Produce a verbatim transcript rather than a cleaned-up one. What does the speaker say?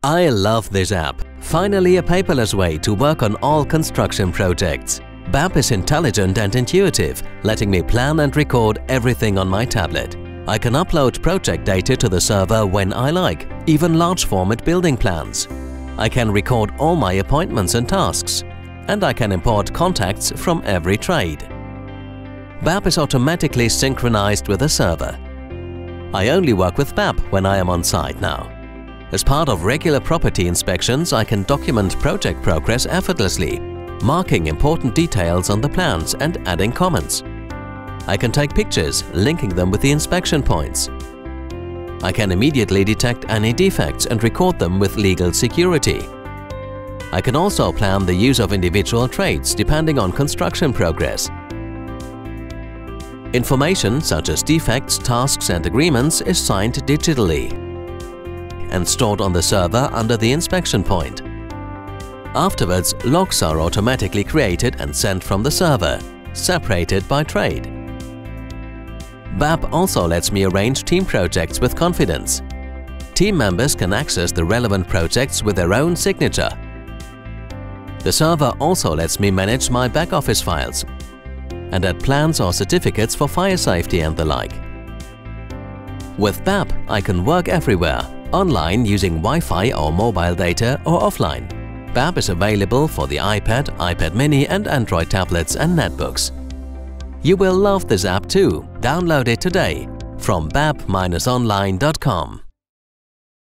I love this app. Finally a paperless way to work on all construction projects. B A P is intelligent and intuitive, letting me plan and record everything on my tablet. I can upload project data to the server when I like, even large format building plans. I can record all my appointments and tasks. And I can import contacts from every trade. B A P is automatically synchronized with the server. I only work with B A P when I am on site now. As part of regular property inspections, I can document project progress effortlessly, marking important details on the plans and adding comments. I can take pictures, linking them with the inspection points. I can immediately detect any defects and record them with legal security. I can also plan the use of individual trades depending on construction progress. Information such as defects, tasks and agreements is signed digitally and stored on the server under the inspection point. Afterwards, logs are automatically created and sent from the server, separated by trade. B A P also lets me arrange team projects with confidence. Team members can access the relevant projects with their own signature. The server also lets me manage my back office files and add plans or certificates for fire safety and the like. With B A P, I can work everywhere, online using Wi-Fi or mobile data or offline. B A P is available for the iPad, iPad mini and Android tablets and netbooks. You will love this app too. Download it today from B A P dash online dot com.